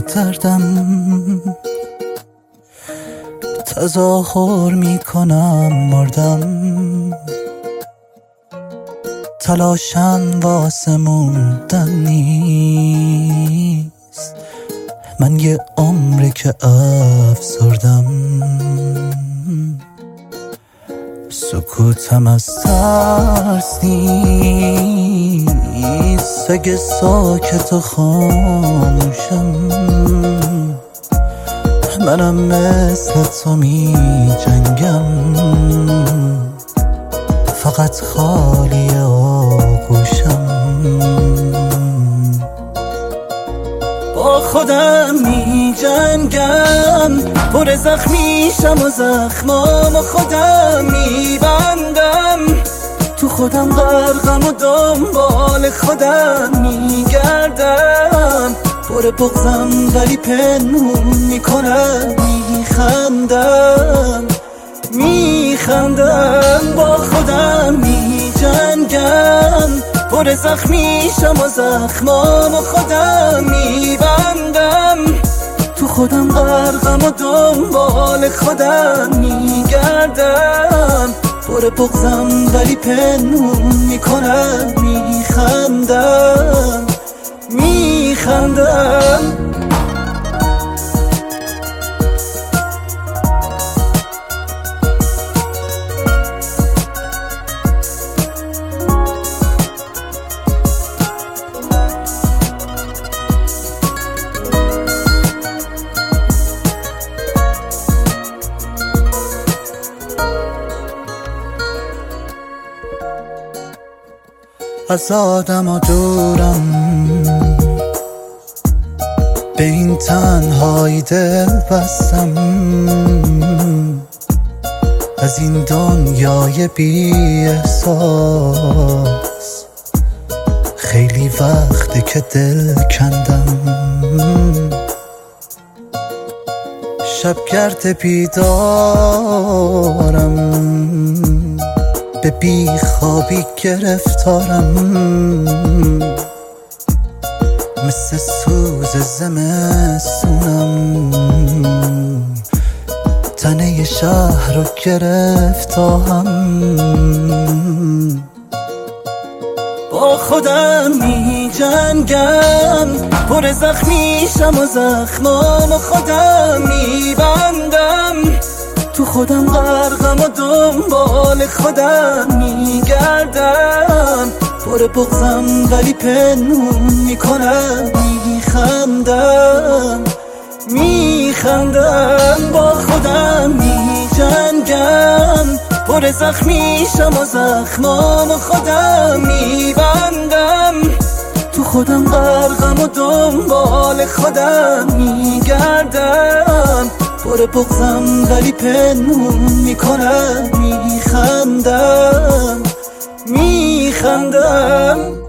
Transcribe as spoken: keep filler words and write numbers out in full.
دردم تظاهر میکنم مردم، تلاشم واسه موندن نیست، من یه عمره که افسردم، سکوتم از ترس نیست، اگه ساکت و خاموشم منم مثل تو می جنگم، فقط خالی آغوشم، با خودم می جنگم، پر زخمیشم و زخمام و خودم می بندم، تو خودم غرقم و دنبال خودم می گردم، پر بغضم ولی پنهون میکنم، میخندم میخندم با خودم می جنگم، پر زخمیشم و زخمام و خودم می بندم، تو خودم غرقم و دنبال خودم می گردم، پر بغضم ولی پنهون میکنم، میخندم میخندم از آدم و دورم، به این تنهایی دل بستم، از این دنیای بی احساس خیلی وقته که دل کندم، شبگرد بیدارم، به بی خوابی گرفتارم، مثل سوز زمستونم، تنه شهر رو گرفتم، با خودم می جنگم، پر زخمیشم و زخمام و خودم می بندم، تو خودم غرقم و دنبال خودم می گردم، پر بغضم ولی پنهون میکنم، میخندم میخندم با خودم می جنگم، پر زخمیشم و زخمام و خودم می بندم، تو خودم غرقم و دنبال خودم می گردم، پر بغضم ولی پنهون میکنم، میخندم میخندم